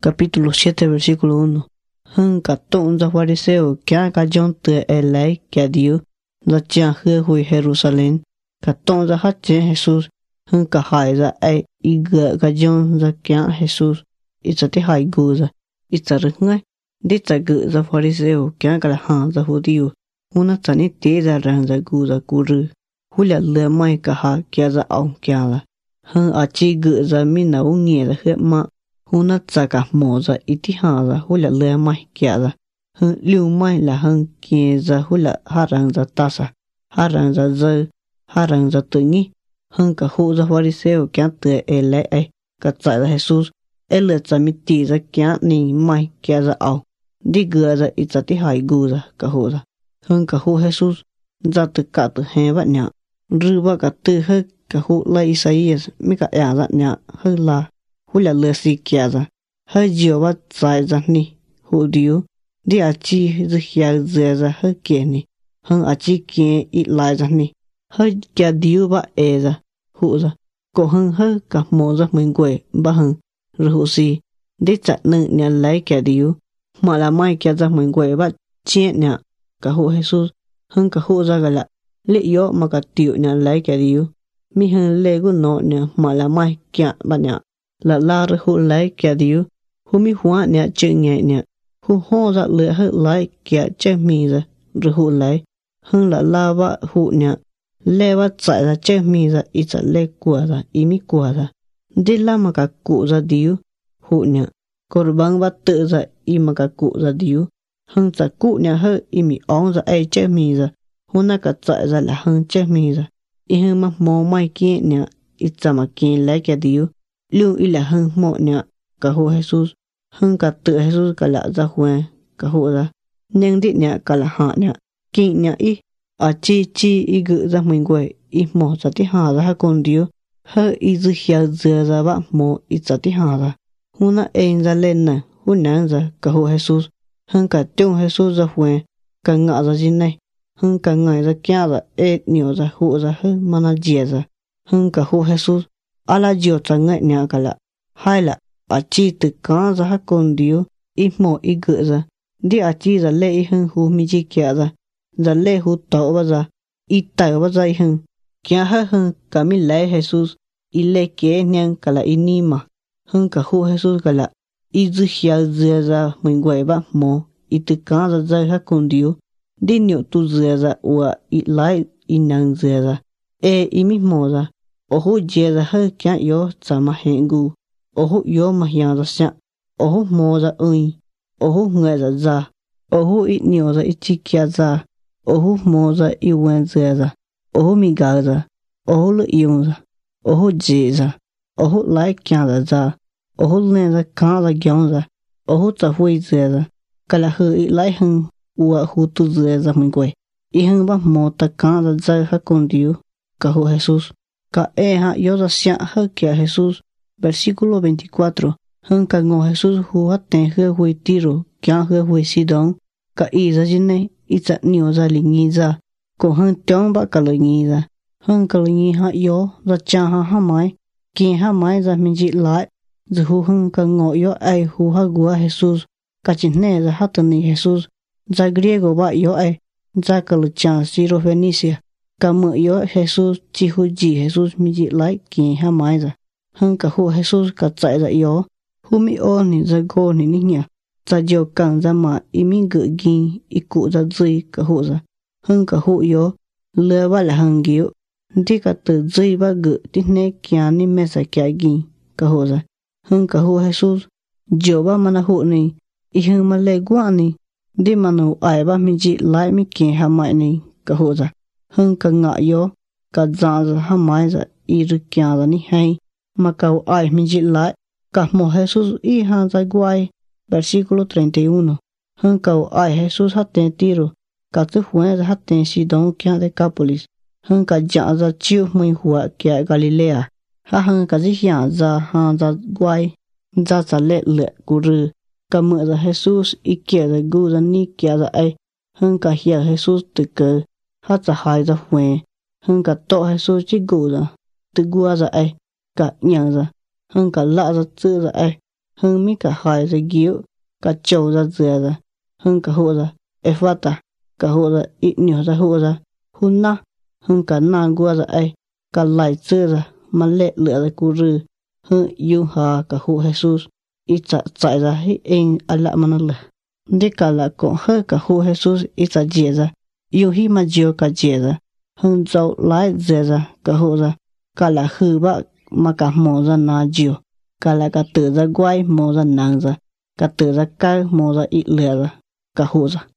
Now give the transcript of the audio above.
capítulo 7, versículo 1. Hưng cả tụng ra Pharisêu kia cả dòng từ lấy kia Dios ra cha hứa hồi Jerusalem cả tụng ra hát chế Jesus hưng cả hai ra ai ý gỡ cả dòng ra kia Jesus ít ra thì hai gu ra ít ra được ngay đi ra gỡ ra Pharisêu kia cả hàng ra Judio una chani te ra rang ra gu ra curu huля lừa mai cả ha kia ra ông kia là hưng ở chi gỡ ra mi nấu nghe ra hết mà huna tsaka moza itihaza hula le mai kiaza hung liu mai la hung kieza hula harang za tasa harang za zơ harang za tungi hung ka hu za Pharisêu kya te ele ai ka tsai za Jesus ele tsamiti za kya ni mai kia za au di gua za itzati hai gu za ka hu za hung ka hu Jesus za tu ka tu he ba nya ru ba ka tu he ka hu la Isaias mi ka ya za nya he la hula le si kia za hơi nhiều bắt dài ra ni hụ điếu đi ở chi rồi hiểu ra hơi kia ni hơn ở chi kia ít lại ra ni hơi kia điếu bắt ra hụ ra cổ hơn hơi cả mồ ra mình quậy ba hơn rồi hụ si đi chặt nương nhà lấy kia điếu mà là mai kia ra mình quậy bắt chết nè cả hụ Jesus hơn cả hụ ra gọi là lệ yếu mà cả tiểu nhà lấy kia điếu mi hơn lệ của nó nè mà là mai kia bắt nè là la rồi hụ lấy kia điếu hu mi hoa nè chừng nhẹ nè hu ho ra lửa hơi lại kia chơi mì ra rồi hu lại hơn là la vợ hu nè lê vợ chạy ra chơi mì ra ít ra lê quả ra ít mi quả ra đi làm mà cả cụ ra điếu hu nè còn bằng vợ tự ra ít mà cả cụ ra điếu hơn ra cụ nè hơi ít mi ong ra ai chơi mì ra hu na cả chạy ra là hơn chơi mì ra ít hơn mà mò mai kia nè ít ra mà kia lấy cái điếu lưu ít là hơn mò nè cả hu Jesus hưng cả tự Jesus cả lạ ra huề cả hộ ra nhưng đi nhẹ cả là họ nhẹ kinh nhẹ ý ở chi ý gự ra mình quậy ý mò ra tí hà ra con điếu hơi ý dư hiểu dừa ra bạ mò ý ra tí hà ra hu na em ra lên nè hu nang ra cả hộ Jesus hưng cả tiêu Jesus ra huề cả ngạ ra gì này hưng cả ngày ra kia ra nhiều ra hộ ra hơn mà na dìa ra hưng cả hộ Jesus ala diều ra ngại nhẹ cả lạ hai là ở chi từ cá ra con điếu ít mỏ ít gỡ ra đi ở chi ra lệ hơn hu mi chi kia ra lệ hu tàu ba ra ít tàu ba ra hơn kia hơn cả mi lệ Jesus ít lệ kia nhang cả là ini mà hơn cả hu Jesus cả là ít dư hiểu ra mình quay ba mỏ ít từ cá ra con điếu đi nhiều tu ra và ít lại ít năng ra ít mi mỏ ra ở hu ra hơi kia yo sama hẹn gu ohu yo mahya ra sya ohu mo ra ui ohu ngai ra za ohu ít nhiều ra ít chi kia ra ohu mo ra i wen ra ohu mi ga ra ohu lu yêu ra ohu ji ra ohu lai kia ra ohu len ra ka ra gyong ra ohu ta hui ra kala hu i lai hung wa hu tu ra mình quay i hung ba mo ta ka ra ha con diu ka hu Jesus ka ha yo ra sya ha kia Jesus Versículo 24. Hưng cả ngô Jesus hùa tên hứa hui Tiro, kia hứa hui Sidon, cả ý ra chính này, ít ra nhiều ra linh nghi ra, cổ hưng tiong bạc cả lời nghi ra, hưng cả lời nghi hạ yếu, ra cha ha mái, kia ha mái ra mình dị lại, dù hù hưng cả ngô yếu ai hù ha gua Jesus, cả chính này ra hát tên Jesus, ra Griego bạc yếu ai, ra cả lời cha Siro Phoenicia, cả mượn yếu Jesus chỉ hù gì Jesus mình dị lại kia ha mái ra. Hưng cả hu Jesus cả chạy ra yếu hu mi o ni ra go ni nhỉ ra diều càng ra mà imi gỡ ghi i cụ ra dây cả hu ra hưng cả hu yếu lừa ba là hằng giếu đi cả từ dây ba gỡ đi nè kia ni mẹ sa kia ghi cả hu ra hưng cả hu Jesus diều ba mà na hu ni i hưng mà lệ quá ni đi mà nu ai ba mi ji lại mi kia ha mai ni cả hu ra hưng cả ngã yếu cả ra ha mai ra i ru kia ra ni hay mà cậu ai mình chỉ lại cả một Jesus y hàng dài quay versículo 31 hơn cậu ai Jesus hát tên Tiro cả thứ huống ra hát tên Sidon kia Decapolis hơn cả dạng ra chiêu mình hùa kia Galilea hơn cả gì dạng ra hàng dài quay ra lệ lệ của rư cả mượn ra Jesus y kia ra gu ra ni kia ra ai hơn cả hiểu Jesus từ cờ hát ra hai ra huống hơn cả tổ Jesus chỉ gu ra từ gua ra ai cả nhà ra hơn cả lạ ra chữ ra ai hưng mi cả hai ra giu cả châu ra dừa ra hưng cả hộ ra Ephata cả hộ ra ít nhiều ra hộ ra hun na hưng cả na gua ra ai cả lại chơi ra mà lệ lửa ra cú rư hưng yêu hà cả hộ Jesus ít chạy ra hết anh ala mà nó đi cả là cũng hơi cả hộ Jesus ít dễ ra yêu hi mà chiều cả dễ ra hưng dâu lại dễ ra cả hộ ra cả là hư bạ mà cả mồ ra na chiều cả là cả tự ra quay mồ ra nàng ra cả tự ra cái mồ ra ít lửa ra cả hộ ra